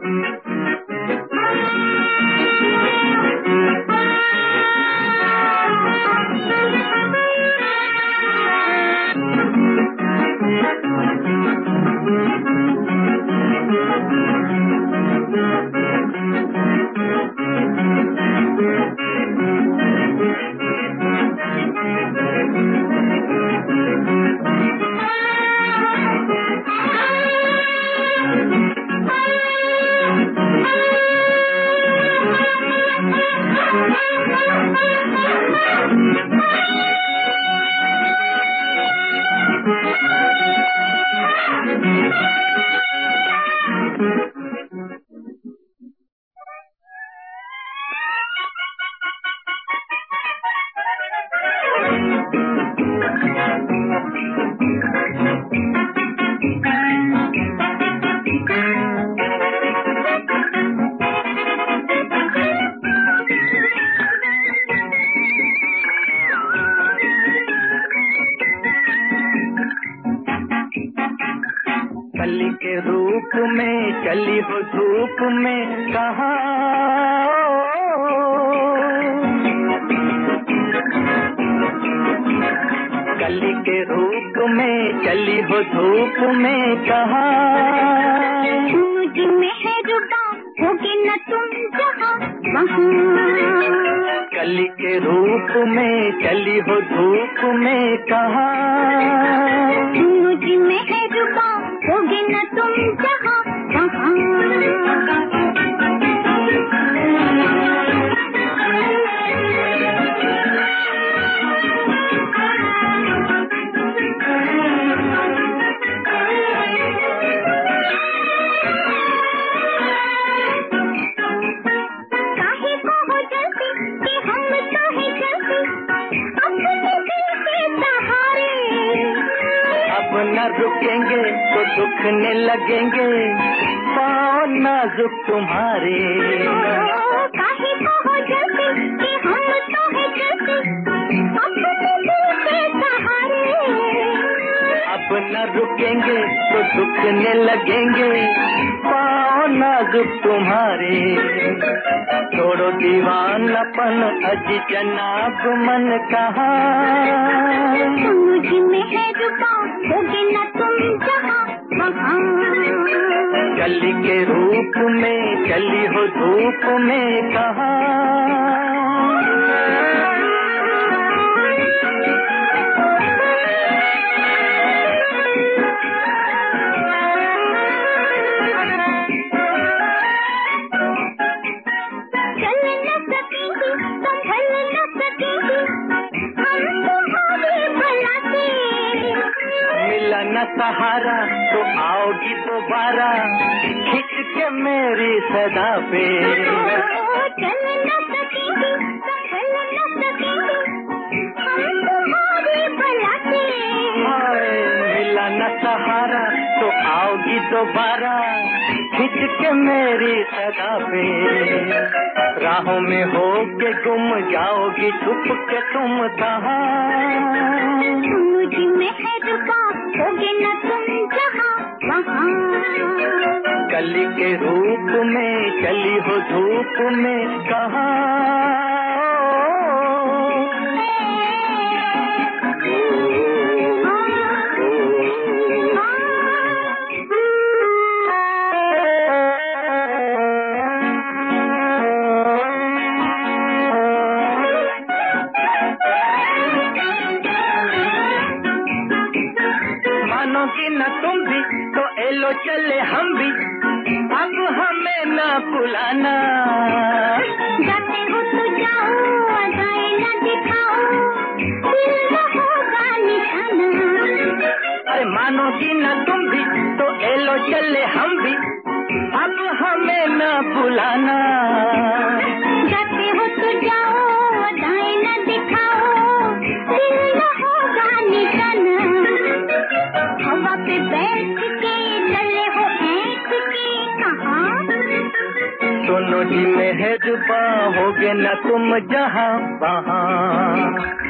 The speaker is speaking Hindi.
कली के रूप में चली हो धूप में कहाँ, कली के रूप में चली हो धूप में कहाँ, मुझ में है रुबा होगी न तुम जहाँ वहाँ, कली के रूप में चली हो धूप में कहाँ, मुझ में है रुबा होगी न तुम जहाँ वहाँ। न रुकेंगे तो दुखने लगेंगे पाँव नाजुक तुम्हारे, काहे को हो जल्दी कि हम तो है जल्दी अपने दिल के सहारे, अब न रुकेंगे तो दुखने लगेंगे पाँव नाजुक तुम्हारे, छोड़ो दीवानापन अजी जनाब मन कहाँ, मुझ में है रुबा होगी न तुम जहाँ वहाँ, कली के रूप में चली हो धूप में कहाँ। न सहारा तो आओगी दोबारा खिंच के मेरी सदा पे, चल न सकेंगे संभल न सकेंगे हम तुम्हारे भला से, मिला न सहारा तो आओगी दोबारा खिंच के मेरी सदा पे, राहों में हो के गुम जाओगी छुप के तुम कहाँ, मुझ में है रुबा होगी न तुम जहाँ वहाँ, कली के रूप में चली हो धूप में कहाँ। मानोगी न तुम भी तो एलो चले हम भी, अब हमें न बुलाना, जाते हो तो जाओ अदाएं न दिखाओ दिल न होगा निशाना, अरे मानोगी न तुम भी तो एलो चले हम भी, अब हमें न बुलाना, जाते हो तो जाओ अदाएं न दिखाओ दिल न होगा निशाना, हवा पे बैठ के चले हो ऐठ के कहाँ, सुनो जी मेहरबान होगे न तुम जहाँ वहाँ।